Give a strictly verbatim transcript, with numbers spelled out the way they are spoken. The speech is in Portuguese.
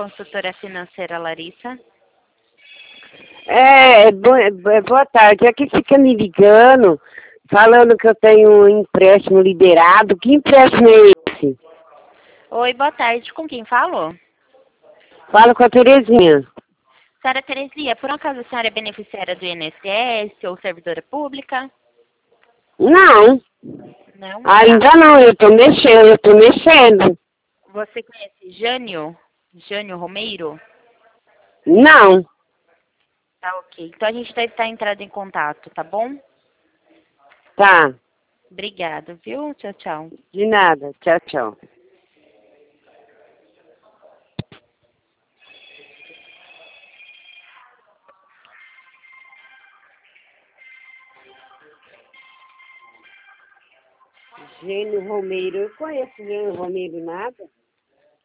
consultora financeira Larissa. É, bo- é, boa tarde. Aqui fica me ligando, falando que eu tenho um empréstimo liberado. Que empréstimo é esse? Oi, boa tarde. Com quem falo? Fala com a Terezinha. Senhora Teresia, por um acaso a senhora é beneficiária do I N S S ou servidora pública? Não, Não? Tá. ainda não, eu tô mexendo, eu tô mexendo. Você conhece Jânio? Jânio Romeiro? Não, Tá, ok. Então a gente deve estar entrando em contato, tá bom? tá, Obrigada, viu? Tchau, tchau. de nada. Tchau, tchau. Gênio Romeiro, eu conheço Gênio Romeiro nada.